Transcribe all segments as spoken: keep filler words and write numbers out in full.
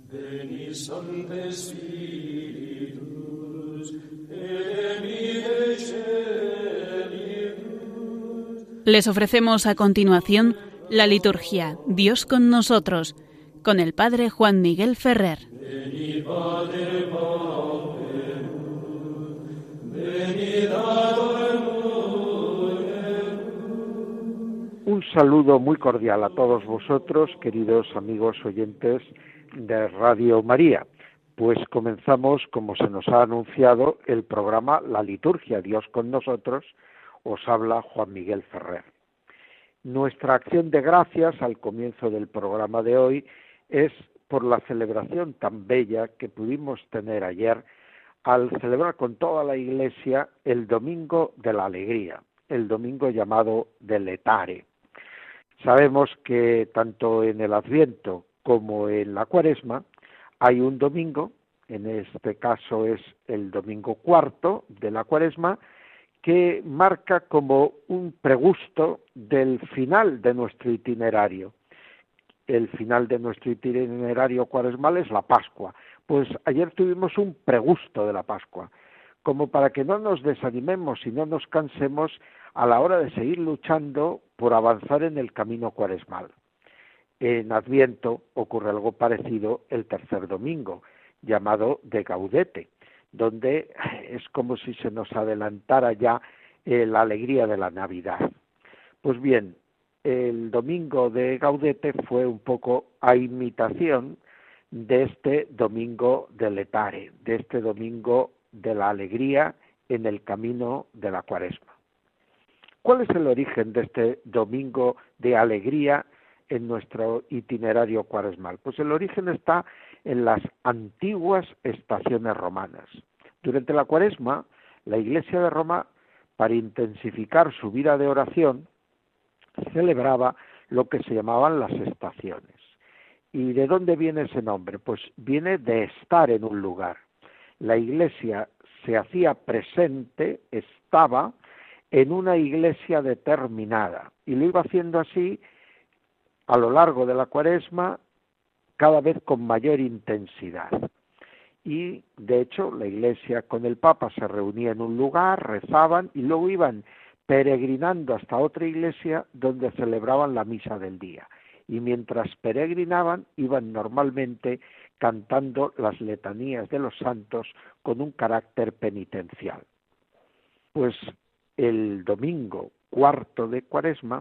Veni Sancte Spiritus, et emite Celibus. Les ofrecemos a continuación la liturgia Dios con nosotros, con el Padre Juan Miguel Ferrer. Veni Pater Pauperum, veni Dator Munerum. Un saludo muy cordial a todos vosotros, queridos amigos oyentes de Radio María. Pues comenzamos, como se nos ha anunciado, el programa La Liturgia Dios con nosotros. Os habla Juan Miguel Ferrer. Nuestra acción de gracias al comienzo del programa de hoy es por la celebración tan bella que pudimos tener ayer al celebrar con toda la Iglesia el Domingo de la Alegría, el domingo llamado de Letare. Sabemos que tanto en el Adviento como en la Cuaresma hay un domingo, en este caso es el domingo cuarto de la Cuaresma, que marca como un pregusto del final de nuestro itinerario. El final de nuestro itinerario cuaresmal es la Pascua. Pues ayer tuvimos un pregusto de la Pascua, como para que no nos desanimemos y no nos cansemos a la hora de seguir luchando por avanzar en el camino cuaresmal. En Adviento ocurre algo parecido el tercer domingo, llamado de Gaudete, donde es como si se nos adelantara ya eh, la alegría de la Navidad. Pues bien, el domingo de Gaudete fue un poco a imitación de este domingo de Letare, de este domingo de la alegría en el camino de la Cuaresma. ¿Cuál es el origen de este domingo de alegría en nuestro itinerario cuaresmal? Pues el origen está en las antiguas estaciones romanas. Durante la Cuaresma, la Iglesia de Roma, para intensificar su vida de oración, celebraba lo que se llamaban las estaciones. ¿Y de dónde viene ese nombre? Pues viene de estar en un lugar. La Iglesia se hacía presente, estaba en una iglesia determinada, y lo iba haciendo así a lo largo de la Cuaresma, cada vez con mayor intensidad. Y, de hecho, la Iglesia con el Papa se reunía en un lugar, rezaban, y luego iban peregrinando hasta otra iglesia donde celebraban la misa del día. Y mientras peregrinaban, iban normalmente cantando las letanías de los santos con un carácter penitencial. Pues el domingo cuarto de Cuaresma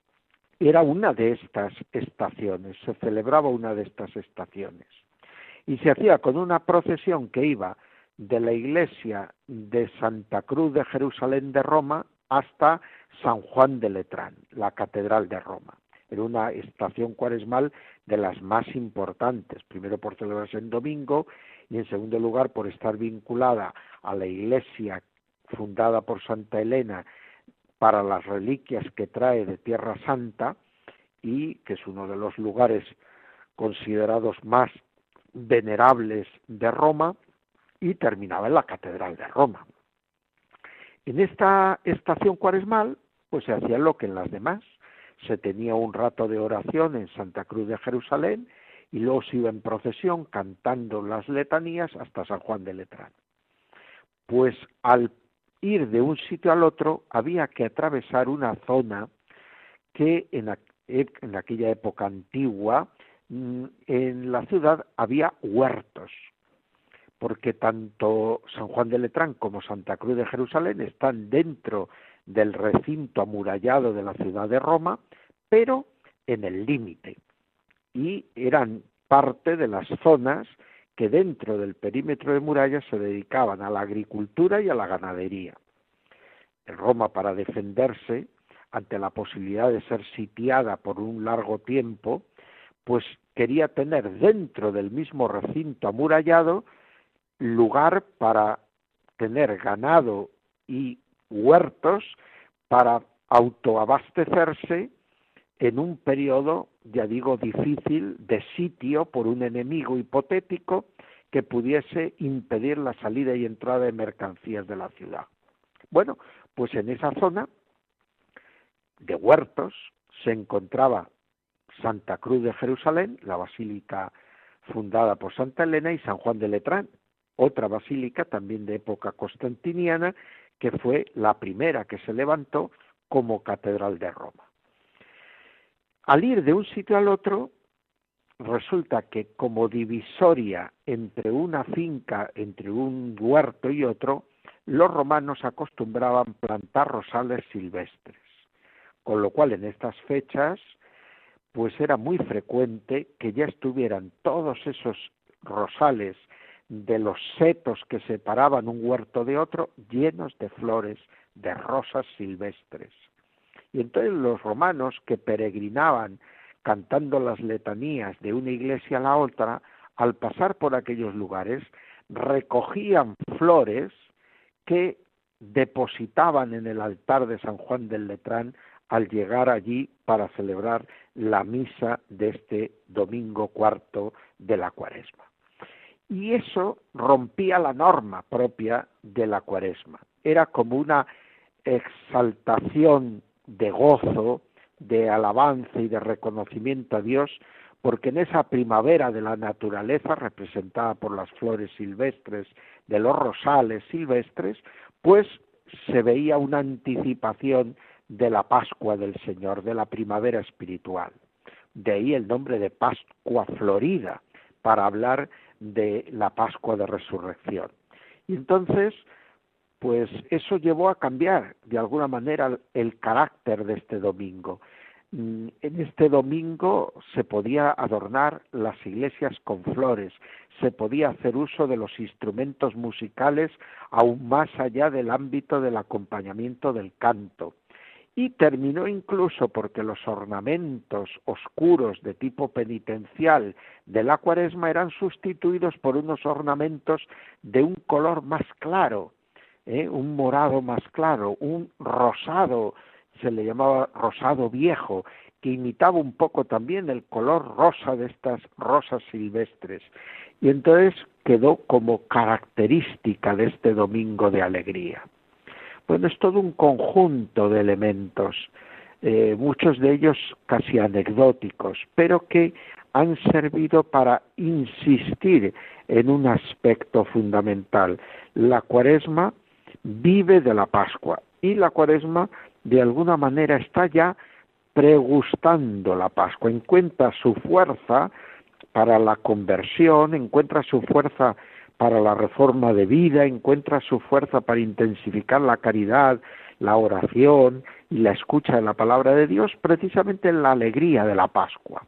era una de estas estaciones, se celebraba una de estas estaciones. Y se hacía con una procesión que iba de la iglesia de Santa Cruz de Jerusalén de Roma hasta San Juan de Letrán, la catedral de Roma. Era una estación cuaresmal de las más importantes, primero por celebrarse en domingo y en segundo lugar por estar vinculada a la iglesia fundada por Santa Elena para las reliquias que trae de Tierra Santa, y que es uno de los lugares considerados más venerables de Roma, y terminaba en la Catedral de Roma. En esta estación cuaresmal, pues se hacía lo que en las demás. Se tenía un rato de oración en Santa Cruz de Jerusalén, y luego se iba en procesión cantando las letanías hasta San Juan de Letrán. Pues al ir de un sitio al otro había que atravesar una zona que en, a, en aquella época antigua en la ciudad había huertos, porque tanto San Juan de Letrán como Santa Cruz de Jerusalén están dentro del recinto amurallado de la ciudad de Roma, pero en el límite, y eran parte de las zonas que dentro del perímetro de murallas se dedicaban a la agricultura y a la ganadería. Roma, para defenderse ante la posibilidad de ser sitiada por un largo tiempo, pues quería tener dentro del mismo recinto amurallado lugar para tener ganado y huertos para autoabastecerse en un periodo, ya digo, difícil de sitio por un enemigo hipotético que pudiese impedir la salida y entrada de mercancías de la ciudad. Bueno, pues en esa zona de huertos se encontraba Santa Cruz de Jerusalén, la basílica fundada por Santa Elena, y San Juan de Letrán, otra basílica también de época constantiniana, que fue la primera que se levantó como catedral de Roma. Al ir de un sitio al otro, resulta que como divisoria entre una finca, entre un huerto y otro, los romanos acostumbraban plantar rosales silvestres, con lo cual en estas fechas pues era muy frecuente que ya estuvieran todos esos rosales de los setos que separaban un huerto de otro llenos de flores, de rosas silvestres. Y entonces los romanos, que peregrinaban cantando las letanías de una iglesia a la otra, al pasar por aquellos lugares, recogían flores que depositaban en el altar de San Juan del Letrán al llegar allí para celebrar la misa de este domingo cuarto de la Cuaresma. Y eso rompía la norma propia de la Cuaresma. Era como una exaltación de gozo, de alabanza y de reconocimiento a Dios, porque en esa primavera de la naturaleza, representada por las flores silvestres, de los rosales silvestres, pues se veía una anticipación de la Pascua del Señor, de la primavera espiritual. De ahí el nombre de Pascua Florida, para hablar de la Pascua de Resurrección. Y entonces, pues eso llevó a cambiar de alguna manera el carácter de este domingo. En este domingo se podía adornar las iglesias con flores, se podía hacer uso de los instrumentos musicales aún más allá del ámbito del acompañamiento del canto. Y terminó incluso porque los ornamentos oscuros de tipo penitencial de la Cuaresma eran sustituidos por unos ornamentos de un color más claro, ¿eh? un morado más claro, un rosado, se le llamaba rosado viejo, que imitaba un poco también el color rosa de estas rosas silvestres. Y entonces quedó como característica de este domingo de alegría. Bueno, es todo un conjunto de elementos, eh, muchos de ellos casi anecdóticos, pero que han servido para insistir en un aspecto fundamental. La Cuaresma vive de la Pascua y la Cuaresma de alguna manera está ya pregustando la Pascua, encuentra su fuerza para la conversión, encuentra su fuerza para la reforma de vida, encuentra su fuerza para intensificar la caridad, la oración y la escucha de la palabra de Dios, precisamente en la alegría de la Pascua.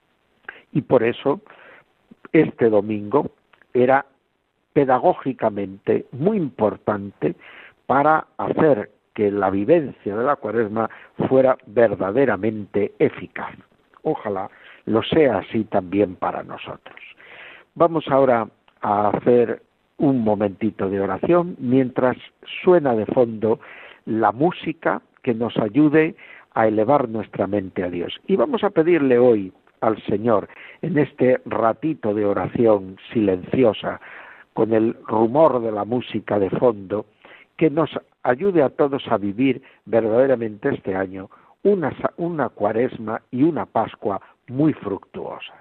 Y por eso este domingo era pedagógicamente muy importante para hacer que la vivencia de la Cuaresma fuera verdaderamente eficaz. Ojalá lo sea así también para nosotros. Vamos ahora a hacer un momentito de oración mientras suena de fondo la música que nos ayude a elevar nuestra mente a Dios. Y vamos a pedirle hoy al Señor, en este ratito de oración silenciosa, con el rumor de la música de fondo, que nos ayude a todos a vivir verdaderamente este año una, una Cuaresma y una Pascua muy fructuosas.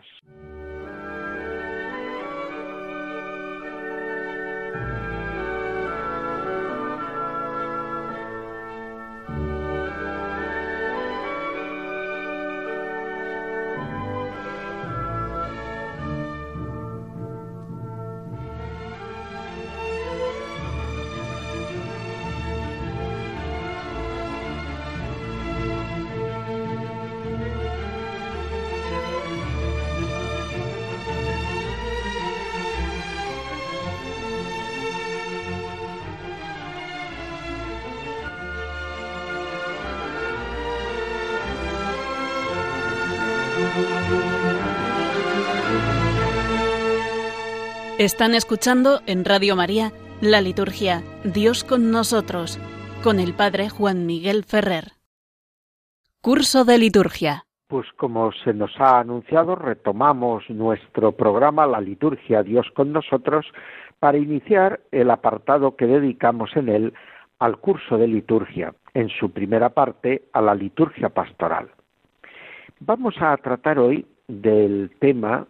Están escuchando en Radio María la liturgia Dios con nosotros, con el Padre Juan Miguel Ferrer. Curso de liturgia. Pues como se nos ha anunciado, retomamos nuestro programa La liturgia Dios con nosotros para iniciar el apartado que dedicamos en él al curso de liturgia, en su primera parte a la liturgia pastoral. Vamos a tratar hoy del tema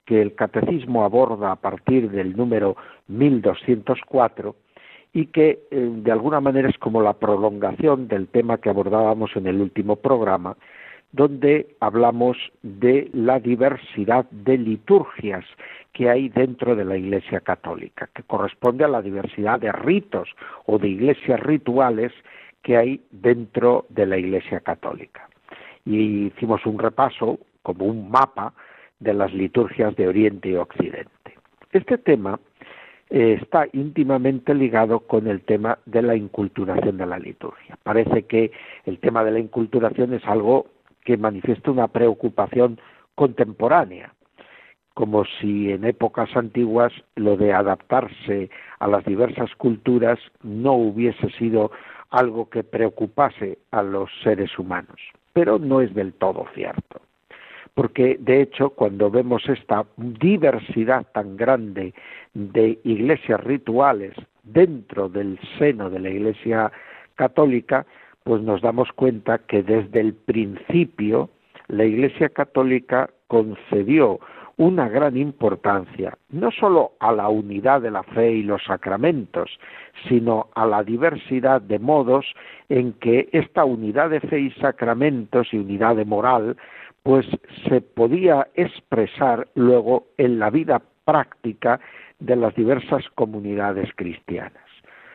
que el Catecismo aborda a partir del número mil doscientos cuatro y que eh, de alguna manera es como la prolongación del tema que abordábamos en el último programa, donde hablamos de la diversidad de liturgias que hay dentro de la Iglesia Católica, que corresponde a la diversidad de ritos o de iglesias rituales que hay dentro de la Iglesia Católica. Y hicimos un repaso, como un mapa, de las liturgias de Oriente y Occidente. Este tema eh, está íntimamente ligado con el tema de la inculturación de la liturgia. Parece que el tema de la inculturación es algo que manifiesta una preocupación contemporánea, como si en épocas antiguas lo de adaptarse a las diversas culturas no hubiese sido algo que preocupase a los seres humanos. Pero no es del todo cierto, porque de hecho cuando vemos esta diversidad tan grande de iglesias rituales dentro del seno de la Iglesia Católica, pues nos damos cuenta que desde el principio la Iglesia Católica concedió una gran importancia, no solo a la unidad de la fe y los sacramentos, sino a la diversidad de modos en que esta unidad de fe y sacramentos y unidad de moral, pues se podía expresar luego en la vida práctica de las diversas comunidades cristianas.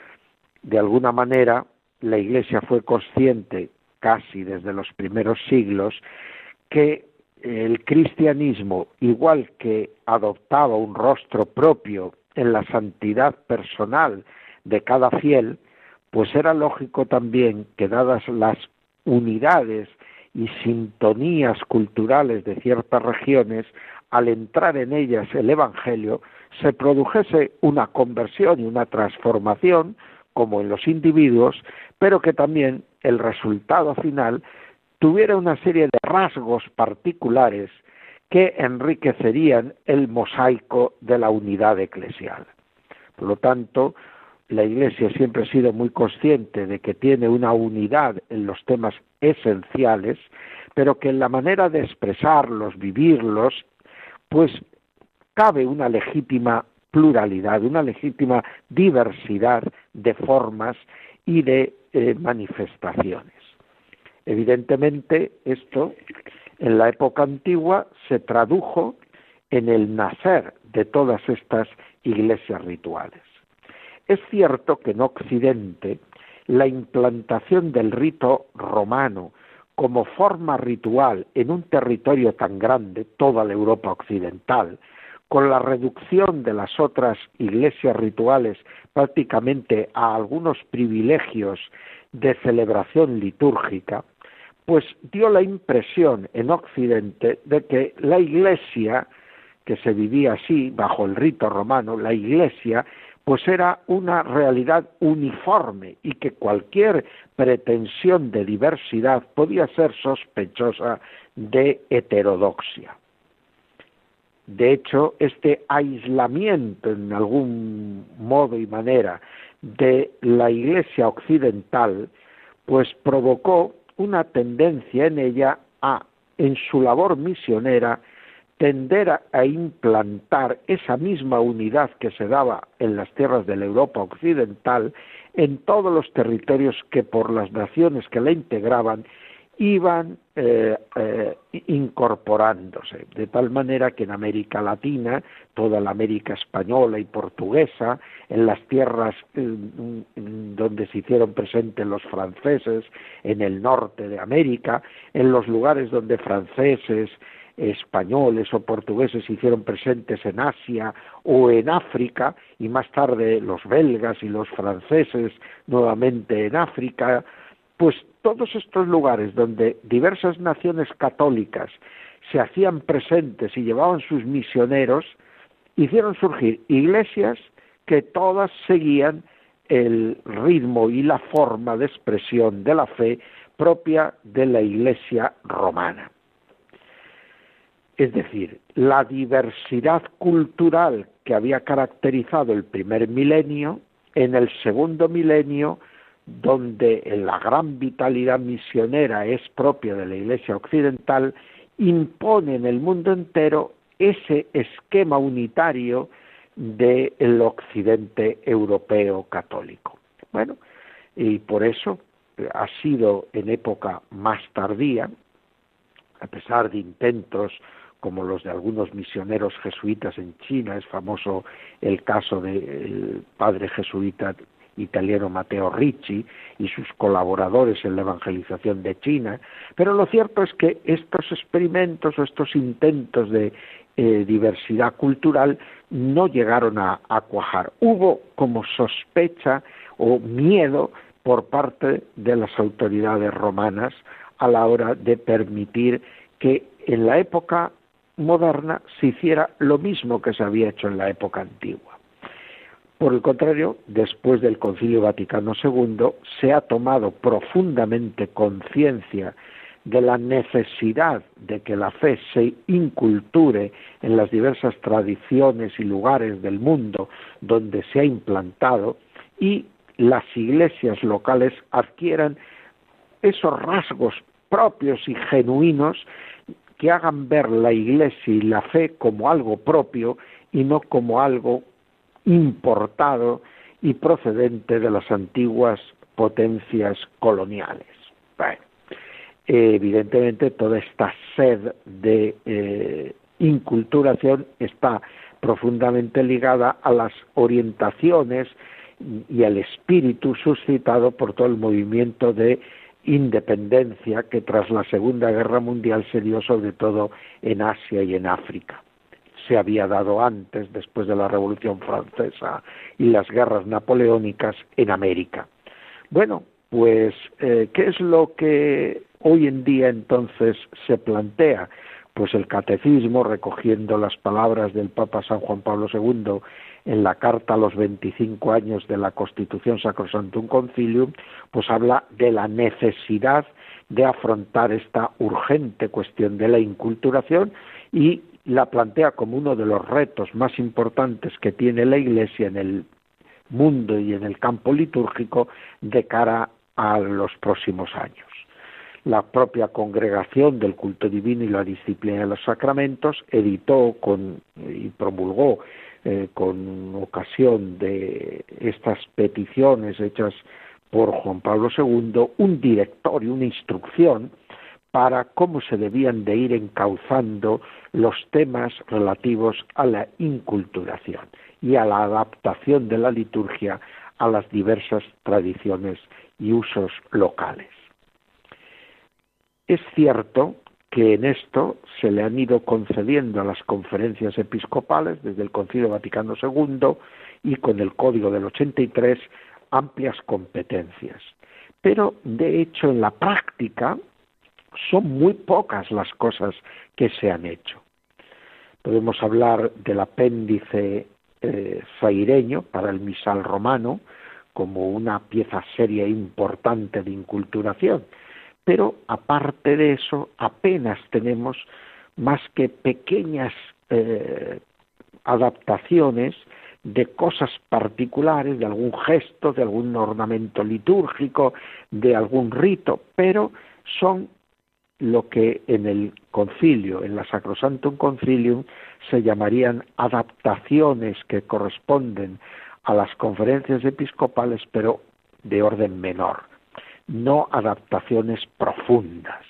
De alguna manera, la Iglesia fue consciente, casi desde los primeros siglos, que el cristianismo, igual que adoptaba un rostro propio en la santidad personal de cada fiel, pues era lógico también que, dadas las unidades y sintonías culturales de ciertas regiones, al entrar en ellas el Evangelio, se produjese una conversión y una transformación, como en los individuos, pero que también el resultado final tuviera una serie de rasgos particulares que enriquecerían el mosaico de la unidad eclesial. Por lo tanto, la Iglesia siempre ha sido muy consciente de que tiene una unidad en los temas esenciales, pero que en la manera de expresarlos, vivirlos, pues cabe una legítima pluralidad, una legítima diversidad de formas y de eh, manifestaciones. Evidentemente, esto en la época antigua se tradujo en el nacer de todas estas iglesias rituales. Es cierto que en Occidente la implantación del rito romano como forma ritual en un territorio tan grande, toda la Europa occidental, con la reducción de las otras iglesias rituales prácticamente a algunos privilegios de celebración litúrgica, pues dio la impresión en Occidente de que la Iglesia, que se vivía así bajo el rito romano, la Iglesia pues era una realidad uniforme y que cualquier pretensión de diversidad podía ser sospechosa de heterodoxia. De hecho, este aislamiento en algún modo y manera de la Iglesia occidental pues provocó una tendencia en ella a, en su labor misionera, tender a, a implantar esa misma unidad que se daba en las tierras de la Europa occidental en todos los territorios que por las naciones que la integraban iban eh, eh, incorporándose, de tal manera que en América Latina, toda la América española y portuguesa, en las tierras eh, donde se hicieron presentes los franceses, en el norte de América, en los lugares donde franceses, españoles o portugueses se hicieron presentes en Asia o en África, y más tarde los belgas y los franceses nuevamente en África, pues todos estos lugares donde diversas naciones católicas se hacían presentes y llevaban sus misioneros, hicieron surgir iglesias que todas seguían el ritmo y la forma de expresión de la fe propia de la Iglesia romana. Es decir, la diversidad cultural que había caracterizado el primer milenio, en el segundo milenio, donde la gran vitalidad misionera es propia de la Iglesia occidental, impone en el mundo entero ese esquema unitario del occidente europeo católico. Bueno, y por eso ha sido en época más tardía, a pesar de intentos como los de algunos misioneros jesuitas en China, es famoso el caso del padre jesuita italiano Matteo Ricci y sus colaboradores en la evangelización de China, pero lo cierto es que estos experimentos o estos intentos de eh, diversidad cultural no llegaron a, a cuajar. Hubo como sospecha o miedo por parte de las autoridades romanas a la hora de permitir que en la época moderna se hiciera lo mismo que se había hecho en la época antigua. Por el contrario, después del Concilio Vaticano segundo, se ha tomado profundamente conciencia de la necesidad de que la fe se inculture en las diversas tradiciones y lugares del mundo donde se ha implantado y las iglesias locales adquieran esos rasgos propios y genuinos que hagan ver la Iglesia y la fe como algo propio y no como algo importado y procedente de las antiguas potencias coloniales. Bueno, evidentemente toda esta sed de eh, inculturación está profundamente ligada a las orientaciones y al espíritu suscitado por todo el movimiento de independencia que tras la Segunda Guerra Mundial se dio sobre todo en Asia y en África. Se había dado antes, después de la Revolución Francesa y las guerras napoleónicas, en América. Bueno, pues, eh, ¿qué es lo que hoy en día entonces se plantea? Pues el catecismo, recogiendo las palabras del Papa San Juan Pablo segundo en la carta a los veinticinco años de la Constitución Sacrosanctum Concilium, pues habla de la necesidad de afrontar esta urgente cuestión de la inculturación y la plantea como uno de los retos más importantes que tiene la Iglesia en el mundo y en el campo litúrgico de cara a los próximos años. La propia Congregación del Culto Divino y la Disciplina de los Sacramentos editó con, y promulgó eh, con ocasión de estas peticiones hechas por Juan Pablo segundo un directorio, una instrucción para cómo se debían de ir encauzando los temas relativos a la inculturación y a la adaptación de la liturgia a las diversas tradiciones y usos locales. Es cierto que en esto se le han ido concediendo a las conferencias episcopales desde el Concilio Vaticano segundo y con el Código del ochenta y tres amplias competencias, pero de hecho en la práctica son muy pocas las cosas que se han hecho. Podemos hablar del apéndice eh, zaireño para el misal romano como una pieza seria e importante de inculturación, pero aparte de eso apenas tenemos más que pequeñas eh, adaptaciones de cosas particulares, de algún gesto, de algún ornamento litúrgico, de algún rito, pero son lo que en el concilio, en la Sacrosanctum Concilium, se llamarían adaptaciones que corresponden a las conferencias episcopales, pero de orden menor, no adaptaciones profundas.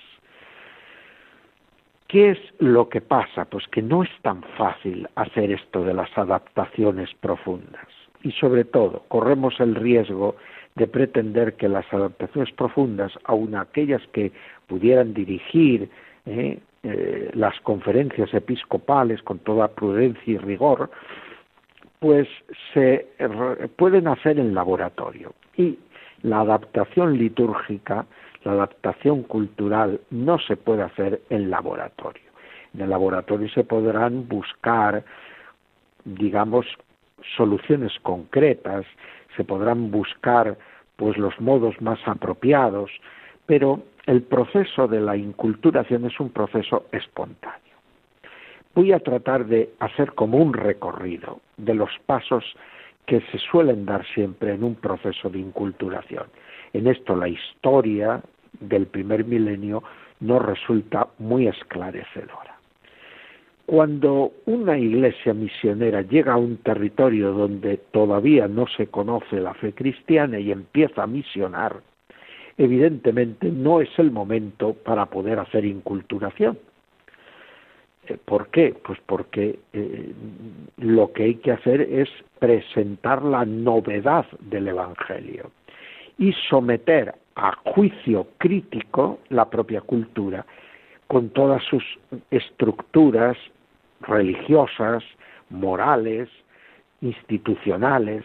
¿Qué es lo que pasa? Pues que no es tan fácil hacer esto de las adaptaciones profundas. Y sobre todo, corremos el riesgo de pretender que las adaptaciones profundas, aun aquellas que pudieran dirigir eh, eh, las conferencias episcopales con toda prudencia y rigor, pues se eh, pueden hacer en laboratorio. Y la adaptación litúrgica, la adaptación cultural, no se puede hacer en laboratorio. En el laboratorio se podrán buscar, digamos, soluciones concretas, se podrán buscar pues los modos más apropiados, pero el proceso de la inculturación es un proceso espontáneo. Voy a tratar de hacer como un recorrido de los pasos que se suelen dar siempre en un proceso de inculturación. En esto la historia del primer milenio nos resulta muy esclarecedora. Cuando una iglesia misionera llega a un territorio donde todavía no se conoce la fe cristiana y empieza a misionar, evidentemente no es el momento para poder hacer inculturación. ¿Por qué? Pues porque eh, lo que hay que hacer es presentar la novedad del Evangelio y someter a juicio crítico la propia cultura con todas sus estructuras religiosas, morales, institucionales.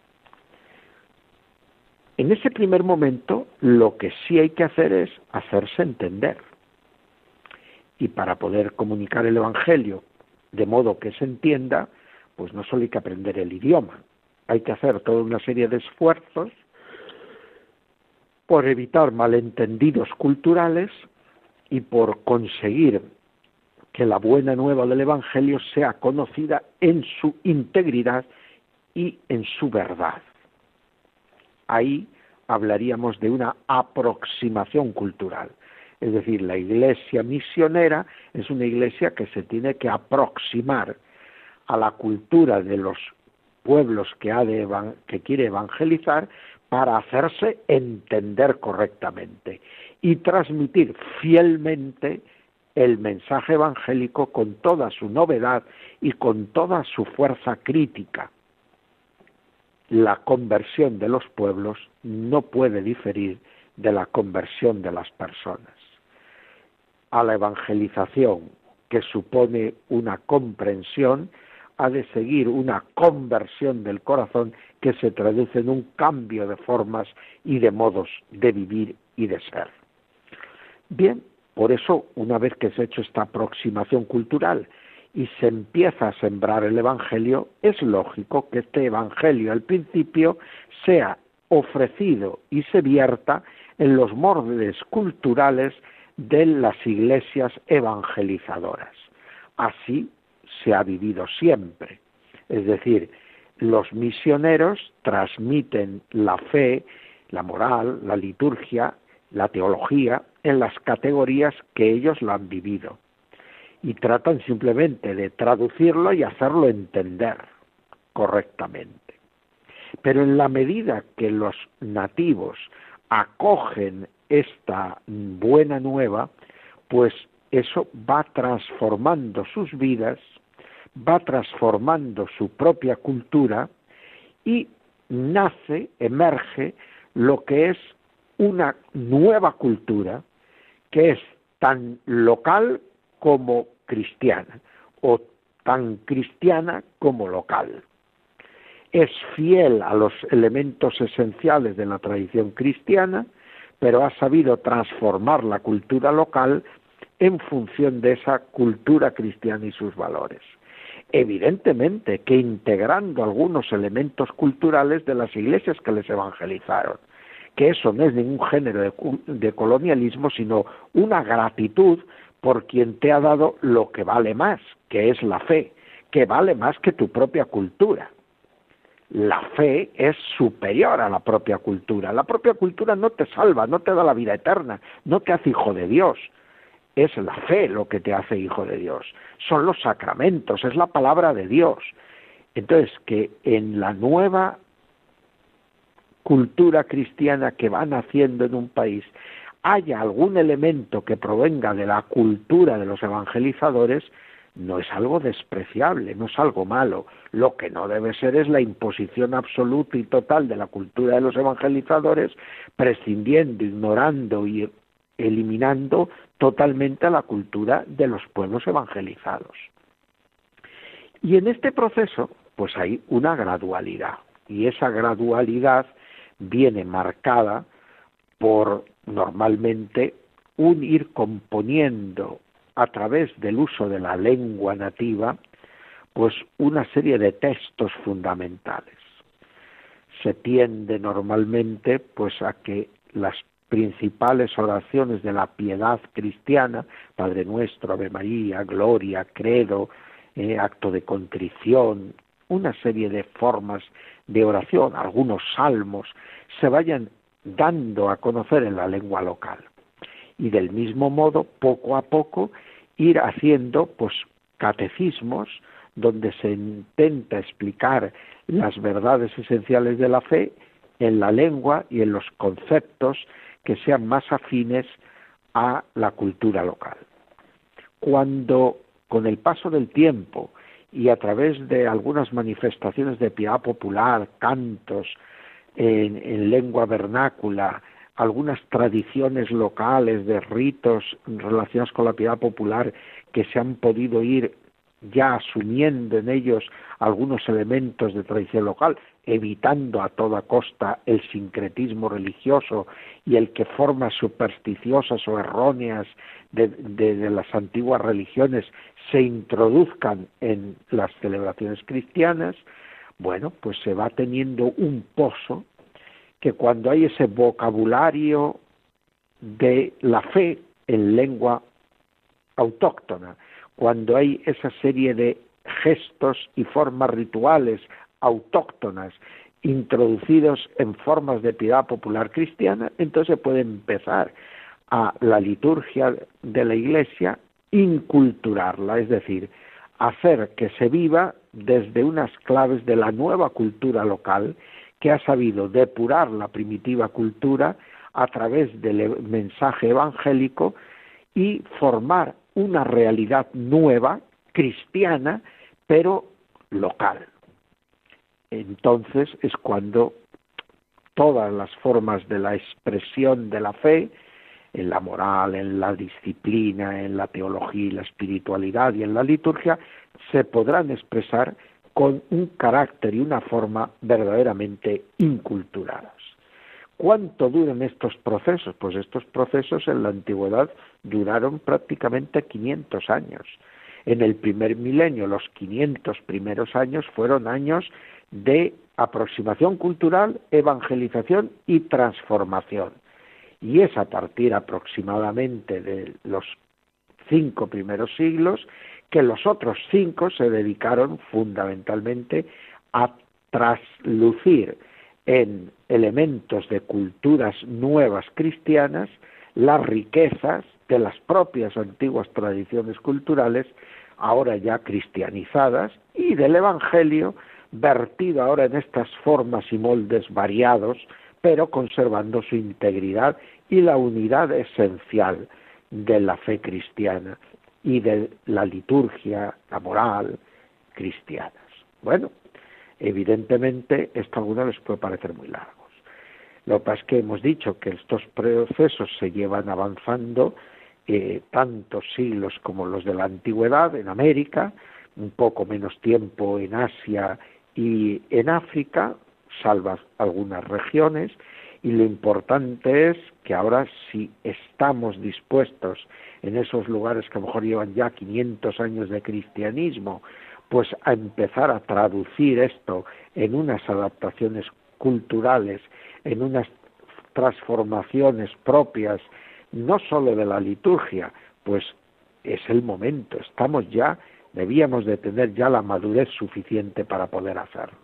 En ese primer momento, lo que sí hay que hacer es hacerse entender. Y para poder comunicar el Evangelio de modo que se entienda, pues no solo hay que aprender el idioma, hay que hacer toda una serie de esfuerzos por evitar malentendidos culturales y por conseguir que la buena nueva del Evangelio sea conocida en su integridad y en su verdad. Ahí hablaríamos de una aproximación cultural. Es decir, la iglesia misionera es una iglesia que se tiene que aproximar a la cultura de los pueblos que, ha de evan- que quiere evangelizar para hacerse entender correctamente y transmitir fielmente el mensaje evangélico con toda su novedad y con toda su fuerza crítica. La conversión de los pueblos no puede diferir de la conversión de las personas. A la evangelización, que supone una comprensión, ha de seguir una conversión del corazón que se traduce en un cambio de formas y de modos de vivir y de ser. Bien, por eso, una vez que se ha hecho esta aproximación cultural y se empieza a sembrar el Evangelio, es lógico que este Evangelio al principio sea ofrecido y se vierta en los moldes culturales de las iglesias evangelizadoras. Así se ha vivido siempre. Es decir, los misioneros transmiten la fe, la moral, la liturgia, la teología en las categorías que ellos la han vivido y tratan simplemente de traducirlo y hacerlo entender correctamente. Pero en la medida que los nativos acogen esta buena nueva, pues eso va transformando sus vidas, va transformando su propia cultura y nace, emerge lo que es una nueva cultura que es tan local como cristiana o tan cristiana como local. Es fiel a los elementos esenciales de la tradición cristiana, pero ha sabido transformar la cultura local en función de esa cultura cristiana y sus valores. Evidentemente que integrando algunos elementos culturales de las iglesias que les evangelizaron, que eso no es ningún género de, de colonialismo, sino una gratitud por quien te ha dado lo que vale más, que es la fe, que vale más que tu propia cultura. La fe es superior a la propia cultura. La propia cultura no te salva, no te da la vida eterna, no te hace hijo de Dios. Es la fe lo que te hace hijo de Dios. Son los sacramentos, es la palabra de Dios. Entonces, que en la nueva cultura cristiana que va naciendo en un país haya algún elemento que provenga de la cultura de los evangelizadores, no es algo despreciable, no es algo malo. Lo que no debe ser es la imposición absoluta y total de la cultura de los evangelizadores, prescindiendo, ignorando y eliminando totalmente a la cultura de los pueblos evangelizados. Y en este proceso, pues hay una gradualidad, y esa gradualidad viene marcada por, normalmente, un ir componiendo a través del uso de la lengua nativa, pues una serie de textos fundamentales. Se tiende normalmente pues a que las principales oraciones de la piedad cristiana, Padre Nuestro, Ave María, Gloria, Credo, eh, acto de contrición, una serie de formas de oración, algunos salmos, se vayan dando a conocer en la lengua local. Y del mismo modo, poco a poco, ir haciendo pues catecismos donde se intenta explicar las verdades esenciales de la fe en la lengua y en los conceptos que sean más afines a la cultura local. Cuando, con el paso del tiempo y a través de algunas manifestaciones de piedad popular, cantos en, en lengua vernácula, algunas tradiciones locales de ritos relacionados con la piedad popular que se han podido ir ya asumiendo en ellos algunos elementos de tradición local, evitando a toda costa el sincretismo religioso y el que formas supersticiosas o erróneas de, de, de las antiguas religiones se introduzcan en las celebraciones cristianas, bueno, pues se va teniendo un pozo que cuando hay ese vocabulario de la fe en lengua autóctona, cuando hay esa serie de gestos y formas rituales autóctonas introducidos en formas de piedad popular cristiana, entonces puede empezar a la liturgia de la Iglesia inculturarla, es decir, hacer que se viva desde unas claves de la nueva cultura local que ha sabido depurar la primitiva cultura a través del mensaje evangélico y formar una realidad nueva, cristiana, pero local. Entonces es cuando todas las formas de la expresión de la fe, en la moral, en la disciplina, en la teología y la espiritualidad y en la liturgia, se podrán expresar con un carácter y una forma verdaderamente inculturadas. ¿Cuánto duran estos procesos? Pues estos procesos en la antigüedad duraron prácticamente quinientos años. En el primer milenio, los quinientos primeros años fueron años de aproximación cultural, evangelización y transformación. Y es a partir aproximadamente de los cinco primeros siglos que los otros cinco se dedicaron fundamentalmente a traslucir en elementos de culturas nuevas cristianas las riquezas de las propias antiguas tradiciones culturales, ahora ya cristianizadas, y del Evangelio vertido ahora en estas formas y moldes variados, pero conservando su integridad y la unidad esencial de la fe cristiana y de la liturgia, la moral cristianas. Bueno, evidentemente esto a algunos les puede parecer muy largos. Lo que pasa es que hemos dicho que estos procesos se llevan avanzando eh, tantos siglos como los de la antigüedad en América, un poco menos tiempo en Asia y en África, salvo algunas regiones, y lo importante es que ahora si estamos dispuestos en esos lugares que a lo mejor llevan ya quinientos años de cristianismo, pues a empezar a traducir esto en unas adaptaciones culturales, en unas transformaciones propias, no solo de la liturgia, pues es el momento, estamos ya, debíamos de tener ya la madurez suficiente para poder hacerlo.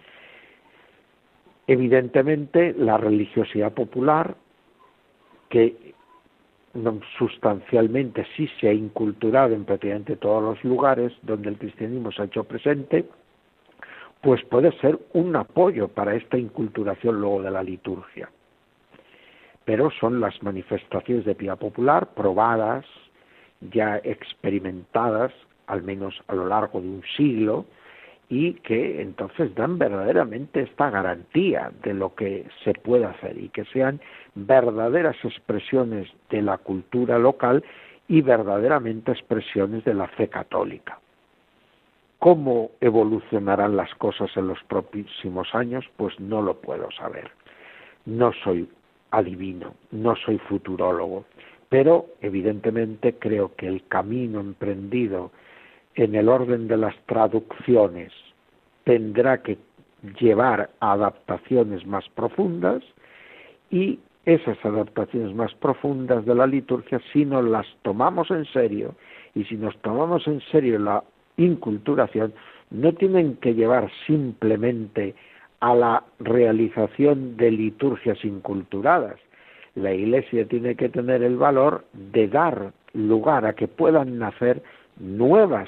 Evidentemente, la religiosidad popular, que sustancialmente sí se ha inculturado en prácticamente todos los lugares donde el cristianismo se ha hecho presente, pues puede ser un apoyo para esta inculturación luego de la liturgia. Pero son las manifestaciones de piedad popular probadas, ya experimentadas, al menos a lo largo de un siglo, y que entonces dan verdaderamente esta garantía de lo que se puede hacer y que sean verdaderas expresiones de la cultura local y verdaderamente expresiones de la fe católica. ¿Cómo evolucionarán las cosas en los próximos años? Pues no lo puedo saber. No soy adivino, no soy futurólogo, pero evidentemente creo que el camino emprendido en el orden de las traducciones tendrá que llevar a adaptaciones más profundas, y esas adaptaciones más profundas de la liturgia, si nos las tomamos en serio y si nos tomamos en serio la inculturación, no tienen que llevar simplemente a la realización de liturgias inculturadas. La Iglesia tiene que tener el valor de dar lugar a que puedan nacer nuevas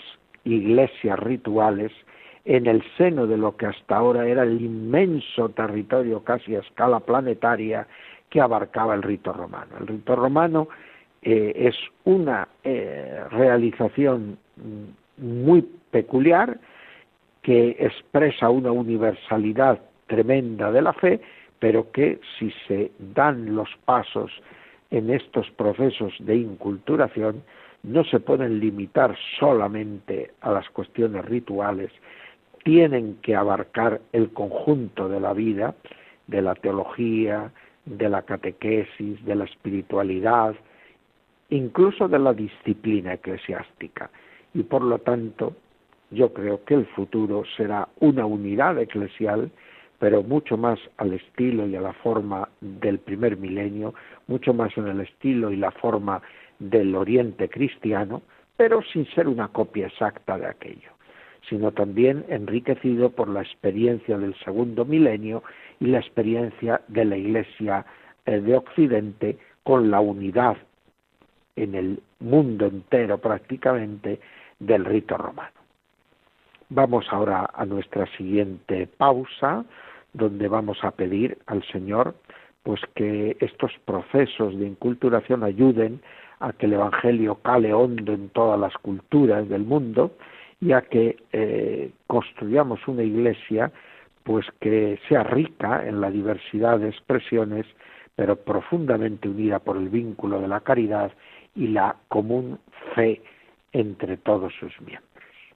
iglesias rituales en el seno de lo que hasta ahora era el inmenso territorio casi a escala planetaria que abarcaba el rito romano. El rito romano eh, es una eh, realización muy peculiar que expresa una universalidad tremenda de la fe, pero que si se dan los pasos en estos procesos de inculturación, no se pueden limitar solamente a las cuestiones rituales, tienen que abarcar el conjunto de la vida, de la teología, de la catequesis, de la espiritualidad, incluso de la disciplina eclesiástica. Y por lo tanto, yo creo que el futuro será una unidad eclesial, pero mucho más al estilo y a la forma del primer milenio, mucho más en el estilo y la forma del Oriente cristiano, pero sin ser una copia exacta de aquello, sino también enriquecido por la experiencia del segundo milenio y la experiencia de la Iglesia de Occidente con la unidad en el mundo entero prácticamente del rito romano. Vamos ahora a nuestra siguiente pausa, donde vamos a pedir al Señor pues que estos procesos de inculturación ayuden a que el Evangelio cale hondo en todas las culturas del mundo y a que eh, construyamos una iglesia pues que sea rica en la diversidad de expresiones, pero profundamente unida por el vínculo de la caridad y la común fe entre todos sus miembros.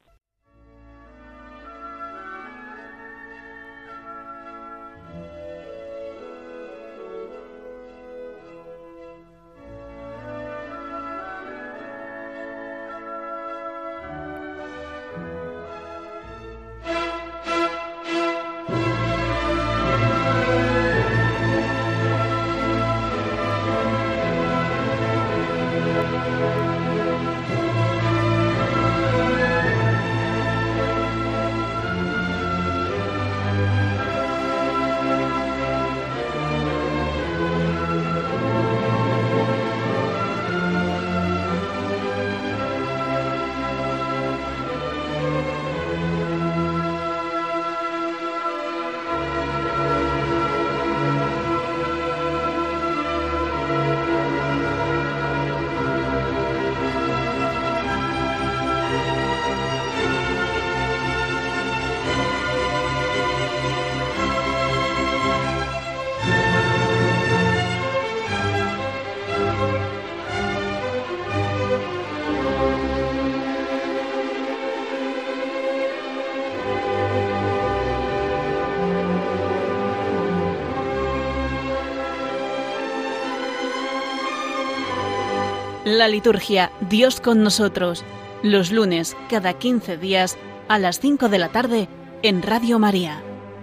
La liturgia Dios con nosotros, los lunes cada quince días a las cinco de la tarde en Radio María.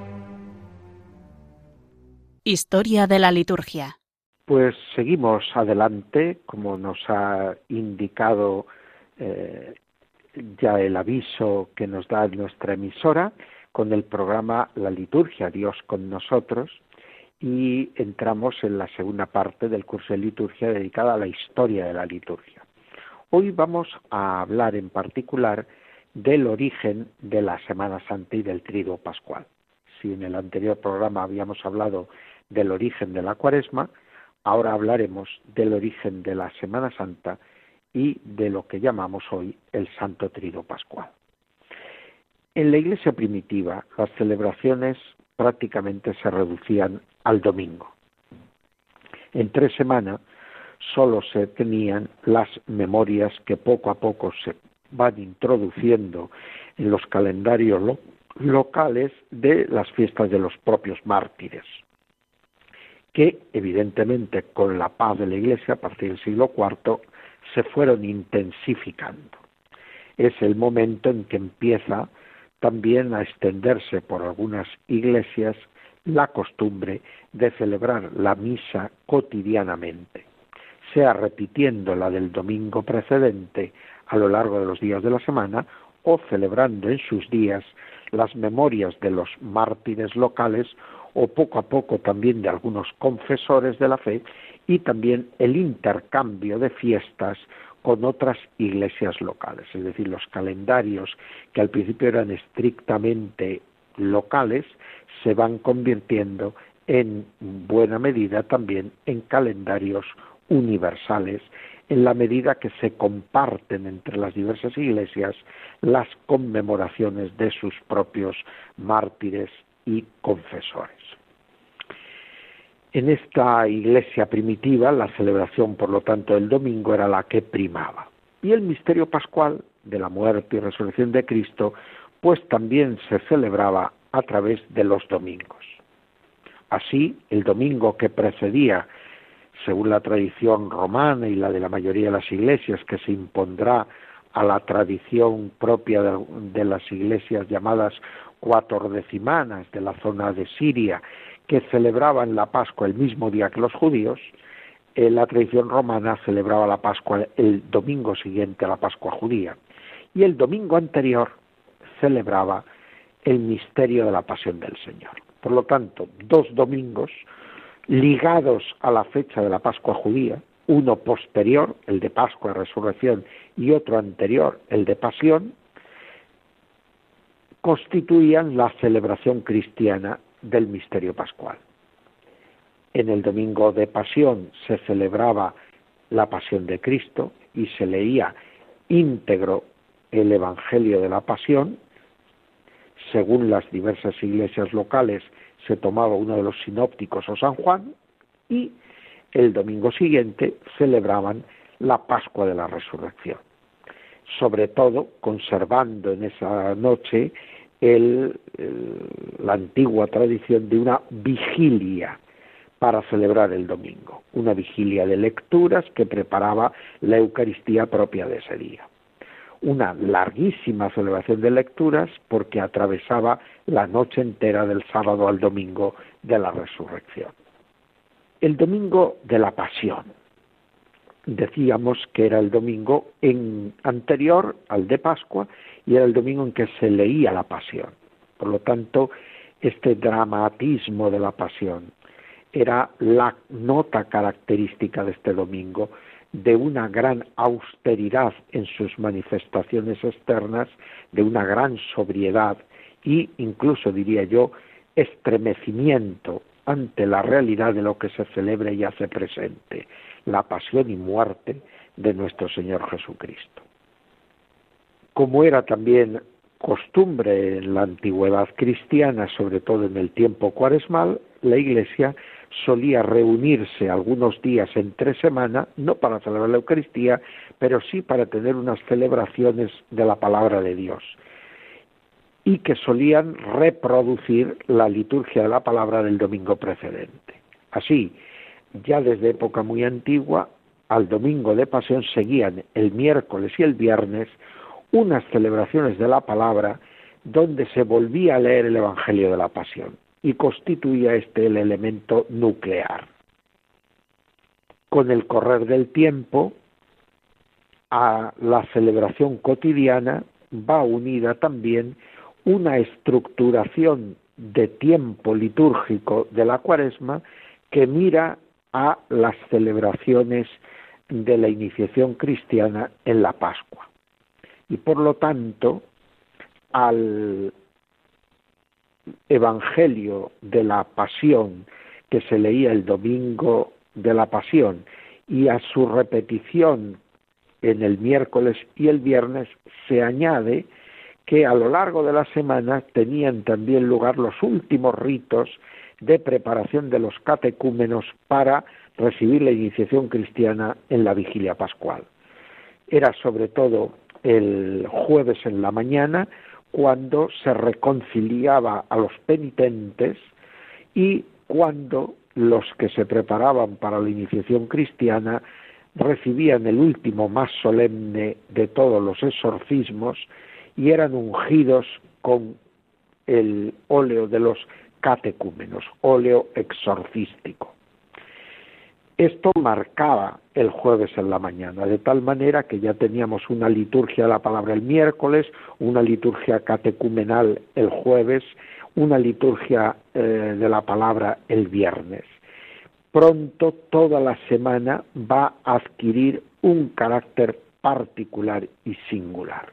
Historia de la liturgia. Pues seguimos adelante, como nos ha indicado eh, ya el aviso que nos da nuestra emisora, con el programa La liturgia Dios con nosotros, y entramos en la segunda parte del curso de liturgia dedicada a la historia de la liturgia. Hoy vamos a hablar en particular del origen de la Semana Santa y del Triduo Pascual. Si en el anterior programa habíamos hablado del origen de la Cuaresma, ahora hablaremos del origen de la Semana Santa y de lo que llamamos hoy el Santo Triduo Pascual. En la Iglesia primitiva, las celebraciones prácticamente se reducían al domingo. Entre semana solo se tenían las memorias que poco a poco se van introduciendo en los calendarios lo- locales de las fiestas de los propios mártires, que evidentemente con la paz de la Iglesia a partir del siglo cuarto se fueron intensificando. Es el momento en que empieza también a extenderse por algunas iglesias la costumbre de celebrar la misa cotidianamente, sea repitiendo la del domingo precedente a lo largo de los días de la semana o celebrando en sus días las memorias de los mártires locales o poco a poco también de algunos confesores de la fe y también el intercambio de fiestas con otras iglesias locales, es decir, los calendarios que al principio eran estrictamente locales se van convirtiendo en buena medida también en calendarios universales, en la medida que se comparten entre las diversas iglesias las conmemoraciones de sus propios mártires y confesores. En esta iglesia primitiva, la celebración, por lo tanto, del domingo era la que primaba. Y el misterio pascual de la muerte y resurrección de Cristo, pues también se celebraba a través de los domingos. Así, el domingo que precedía, según la tradición romana y la de la mayoría de las iglesias, que se impondrá a la tradición propia de, de las iglesias llamadas cuatordecimanas de la zona de Siria, que celebraban la Pascua el mismo día que los judíos, eh, la tradición romana celebraba la Pascua el domingo siguiente a la Pascua judía, y el domingo anterior celebraba el misterio de la pasión del Señor. Por lo tanto, dos domingos ligados a la fecha de la Pascua judía, uno posterior, el de Pascua y Resurrección, y otro anterior, el de Pasión, constituían la celebración cristiana del misterio pascual. En el domingo de Pasión se celebraba la Pasión de Cristo y se leía íntegro el Evangelio de la Pasión. Según las diversas iglesias locales se tomaba uno de los sinópticos o San Juan, y el domingo siguiente celebraban la Pascua de la Resurrección, sobre todo conservando en esa noche el, el, la antigua tradición de una vigilia para celebrar el domingo, una vigilia de lecturas que preparaba la Eucaristía propia de ese día. Una larguísima celebración de lecturas porque atravesaba la noche entera del sábado al domingo de la resurrección. El domingo de la Pasión, decíamos que era el domingo en, anterior al de Pascua y era el domingo en que se leía la Pasión. Por lo tanto, este dramatismo de la Pasión era la nota característica de este domingo, de una gran austeridad en sus manifestaciones externas, de una gran sobriedad y incluso, diría yo, estremecimiento ante la realidad de lo que se celebra y hace presente, la pasión y muerte de nuestro Señor Jesucristo. Como era también costumbre en la antigüedad cristiana, sobre todo en el tiempo cuaresmal, la Iglesia solía reunirse algunos días entre semana, no para celebrar la Eucaristía, pero sí para tener unas celebraciones de la palabra de Dios, y que solían reproducir la liturgia de la palabra del domingo precedente. Así, ya desde época muy antigua, al domingo de Pasión seguían el miércoles y el viernes unas celebraciones de la palabra donde se volvía a leer el Evangelio de la Pasión, y constituía este el elemento nuclear. Con el correr del tiempo, a la celebración cotidiana va unida también una estructuración de tiempo litúrgico de la Cuaresma que mira a las celebraciones de la iniciación cristiana en la Pascua. Y por lo tanto, al Evangelio de la Pasión que se leía el domingo de la Pasión y a su repetición en el miércoles y el viernes se añade que a lo largo de la semana tenían también lugar los últimos ritos de preparación de los catecúmenos para recibir la iniciación cristiana en la vigilia pascual. Era sobre todo el jueves en la mañana cuando se reconciliaba a los penitentes y cuando los que se preparaban para la iniciación cristiana recibían el último más solemne de todos los exorcismos y eran ungidos con el óleo de los catecúmenos, óleo exorcístico. Esto marcaba el jueves en la mañana, de tal manera que ya teníamos una liturgia de la palabra el miércoles, una liturgia catecumenal el jueves, una liturgia eh, de la palabra el viernes. Pronto toda la semana va a adquirir un carácter particular y singular.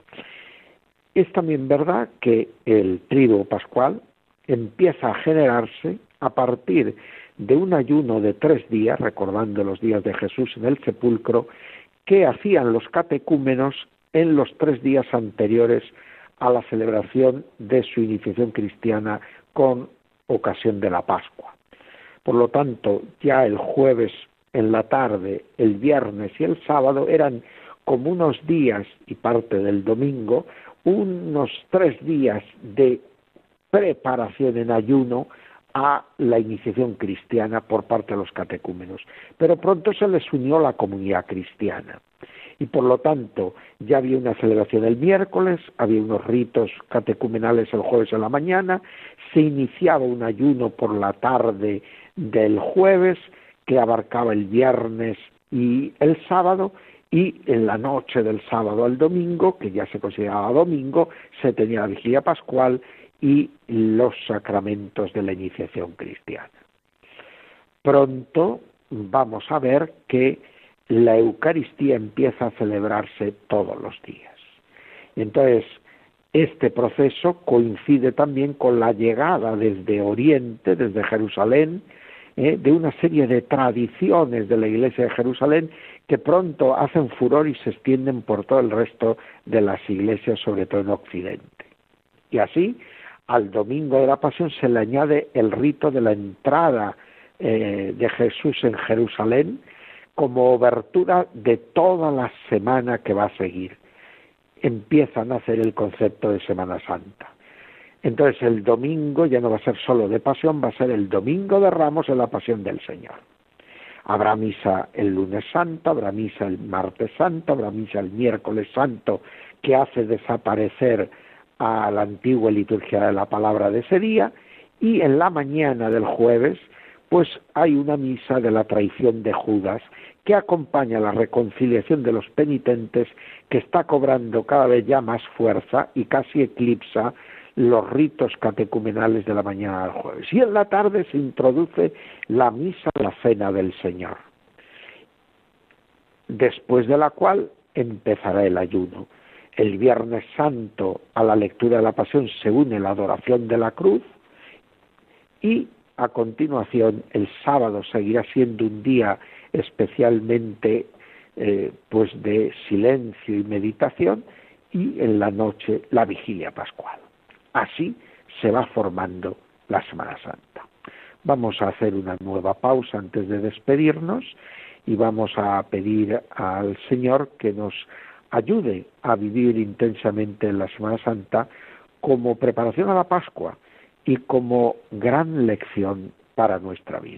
Es también verdad que el triduo pascual empieza a generarse a partir de un ayuno de tres días, recordando los días de Jesús en el sepulcro, que hacían los catecúmenos en los tres días anteriores a la celebración de su iniciación cristiana con ocasión de la Pascua. Por lo tanto, ya el jueves en la tarde, el viernes y el sábado eran como unos días y parte del domingo, unos tres días de preparación en ayuno a la iniciación cristiana por parte de los catecúmenos. Pero pronto se les unió la comunidad cristiana y por lo tanto ya había una celebración el miércoles, había unos ritos catecumenales el jueves en la mañana, se iniciaba un ayuno por la tarde del jueves que abarcaba el viernes y el sábado, y en la noche del sábado al domingo, que ya se consideraba domingo, se tenía la vigilia pascual y los sacramentos de la iniciación cristiana. Pronto vamos a ver que la Eucaristía empieza a celebrarse todos los días. Entonces, este proceso coincide también con la llegada desde Oriente, desde Jerusalén, eh, de una serie de tradiciones de la Iglesia de Jerusalén que pronto hacen furor y se extienden por todo el resto de las iglesias, sobre todo en Occidente. Y así, al Domingo de la Pasión se le añade el rito de la entrada eh, de Jesús en Jerusalén como obertura de toda la semana que va a seguir. Empieza a nacer el concepto de Semana Santa. Entonces el domingo ya no va a ser solo de Pasión, va a ser el Domingo de Ramos en la Pasión del Señor. Habrá misa el lunes santo, habrá misa el martes santo, habrá misa el miércoles santo, que hace desaparecer a la antigua liturgia de la palabra de ese día, y en la mañana del jueves pues hay una misa de la traición de Judas que acompaña la reconciliación de los penitentes, que está cobrando cada vez ya más fuerza y casi eclipsa los ritos catecumenales de la mañana del jueves. Y en la tarde se introduce la misa de la Cena del Señor, después de la cual empezará el ayuno. El Viernes Santo a la lectura de la Pasión se une la adoración de la cruz y a continuación el sábado seguirá siendo un día especialmente eh, pues de silencio y meditación, y en la noche la vigilia pascual. Así se va formando la Semana Santa. Vamos a hacer una nueva pausa antes de despedirnos y vamos a pedir al Señor que nos ayude a vivir intensamente la Semana Santa como preparación a la Pascua y como gran lección para nuestra vida.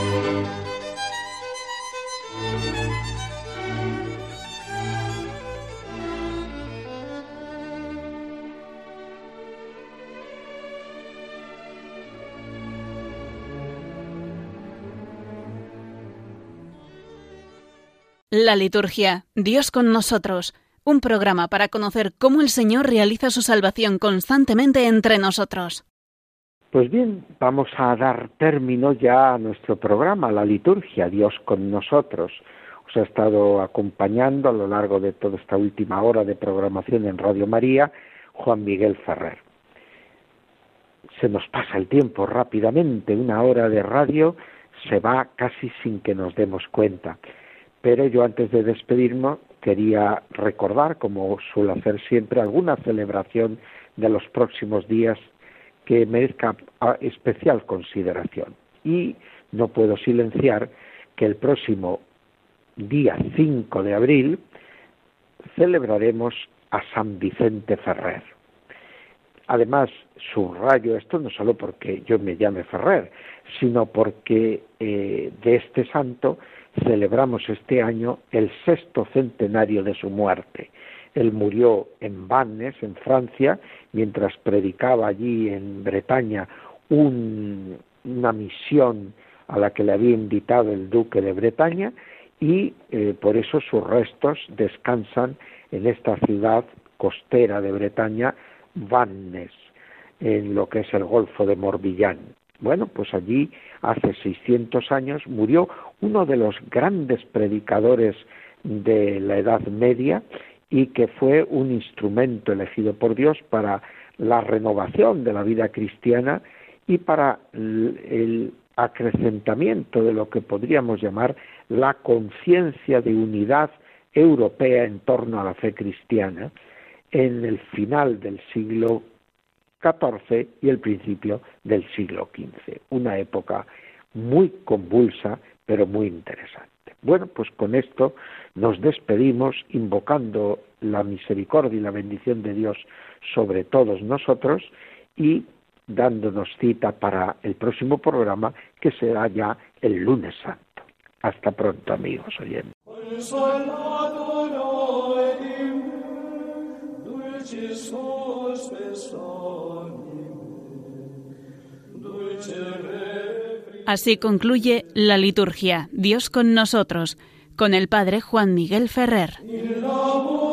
La liturgia, Dios con nosotros, un programa para conocer cómo el Señor realiza su salvación constantemente entre nosotros. Pues bien, vamos a dar término ya a nuestro programa, la liturgia, Dios con nosotros. Os ha estado acompañando a lo largo de toda esta última hora de programación en Radio María, Juan Miguel Ferrer. Se nos pasa el tiempo rápidamente, una hora de radio se va casi sin que nos demos cuenta. Pero yo antes de despedirme quería recordar, como suelo hacer siempre, alguna celebración de los próximos días que merezca especial consideración. Y no puedo silenciar que el próximo día cinco de abril celebraremos a San Vicente Ferrer. Además, subrayo esto no solo porque yo me llame Ferrer, sino porque eh, de este santo celebramos este año el sexto centenario de su muerte. Él murió en Vannes, en Francia, mientras predicaba allí en Bretaña un, una misión a la que le había invitado el duque de Bretaña, y eh, por eso sus restos descansan en esta ciudad costera de Bretaña, Vannes, en lo que es el Golfo de Morbihan. Bueno, pues allí hace seiscientos años murió uno de los grandes predicadores de la Edad Media y que fue un instrumento elegido por Dios para la renovación de la vida cristiana y para el acrecentamiento de lo que podríamos llamar la conciencia de unidad europea en torno a la fe cristiana en el final del siglo catorce y el principio del siglo quince, una época muy convulsa pero muy interesante. Bueno, pues con esto nos despedimos invocando la misericordia y la bendición de Dios sobre todos nosotros y dándonos cita para el próximo programa, que será ya el lunes santo. Hasta pronto, amigos oyentes. Así concluye la liturgia, Dios con nosotros, con el Padre Juan Miguel Ferrer.